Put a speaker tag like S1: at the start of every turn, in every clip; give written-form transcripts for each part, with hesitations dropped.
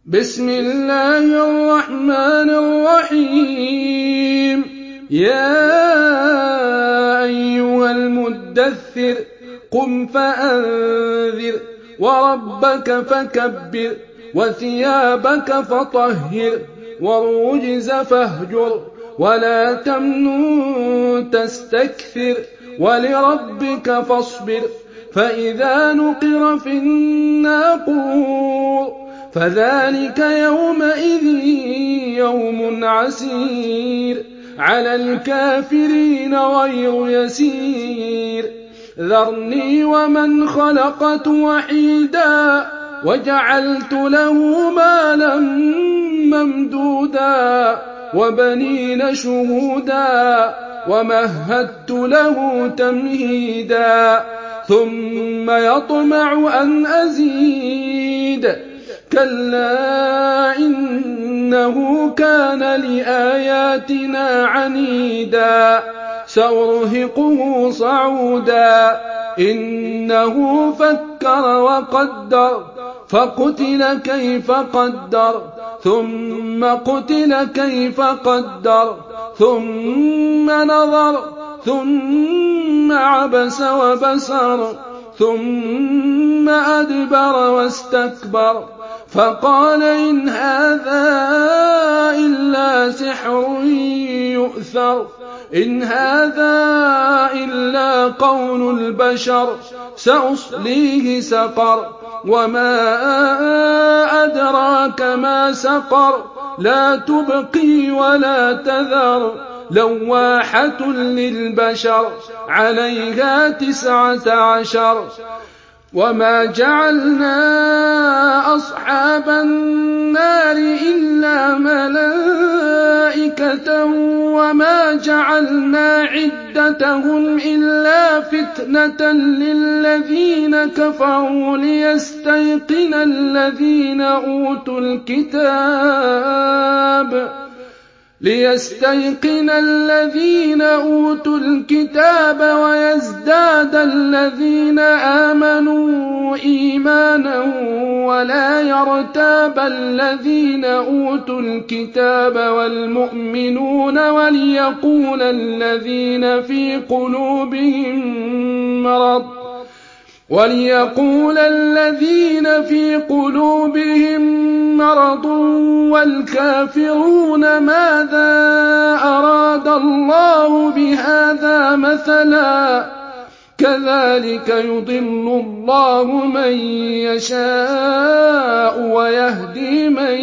S1: بسم الله الرحمن الرحيم. يا أيها المدثر قم فأنذر وربك فكبر وثيابك فطهر والرجز فاهجر ولا تمنن تستكثر ولربك فاصبر فإذا نقر في الناقور فذلك يومئذ يوم عسير على الكافرين غير يسير. ذرني ومن خلقت وحيدا وجعلت له مالا ممدودا وبنين شهودا ومهدت له تمهيدا ثم يطمع أن أزيد كلا إنه كان لآياتنا عنيدا سأرهقه صعودا إنه فكر وقدر فقتل كيف قدر ثم قتل كيف قدر ثم نظر ثم عبس وبسر ثم أدبر واستكبر فقال إن هذا إلا سحر يؤثر إن هذا إلا قول البشر سأصليه سقر وما أدراك ما سقر لا تبقي ولا تذر لواحة للبشر عليها 19 وما جعلنا أصحاب النار إلا ملائكة وما جعلنا عدتهم إلا فتنة للذين كفروا ليستيقن الذين أوتوا الكتاب ويزداد الذين آمنوا إيمانا ولا يرتاب الذين أوتوا الكتاب والمؤمنون وليقول الذين في قلوبهم مرض والكافرون ماذا أراد الله بهذا مثلا كذلك يضل الله من يشاء ويهدي من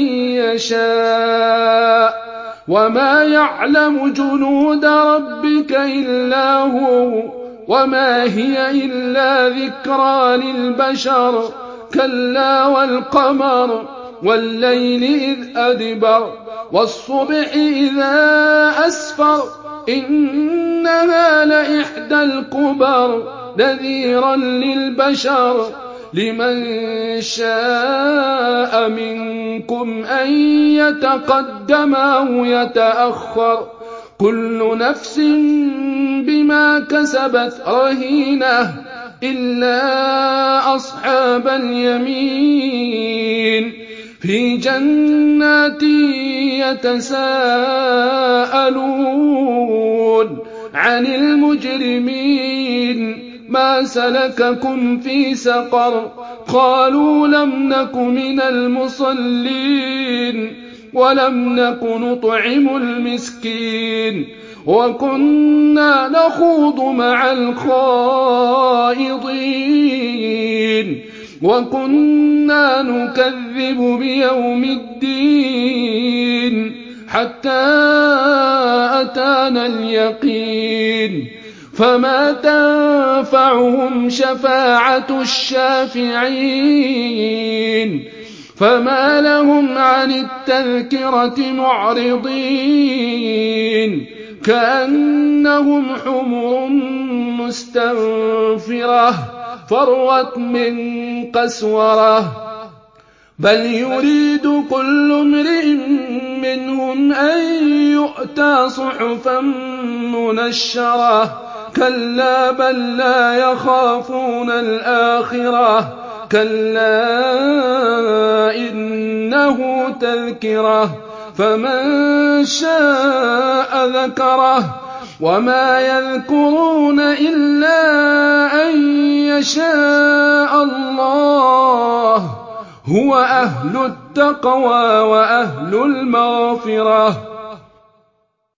S1: يشاء وما يعلم جنود ربك إلا هو وما هي إلا ذكرى للبشر كلا والقمر والليل إذ أدبر والصبح إذا أسفر إنها لإحدى الكبر نذيرا للبشر لمن شاء منكم أن يتقدم أو يتأخر كل نفس بما كسبت رهينة إلا أصحاب اليمين في جنات يتساءلون عن المجرمين ما سلككم في سقر قالوا لم نك من المصلين ولم نك نطعم المسكين وكنا نخوض مع الخائضين وكنا نكذب بيوم الدين حتى أتانا اليقين فما تنفعهم شفاعة الشافعين فما لهم عن التذكرة معرضين كأنهم حمر مستنفرة فروت من قسورة بل يريد كل امرئ منهم أن يؤتى صحفا منشرة كلا بل لا يخافون الآخرة كَلَّا إِنَّهُ تَذْكِرَةٌ فَمَن شَاءَ ذَكَرَهُ وَمَا يَذْكُرُونَ إِلَّا أَن يَشَاءَ اللَّهُ هُوَ أَهْلُ التَّقْوَىٰ وَأَهْلُ الْمَغْفِرَةِ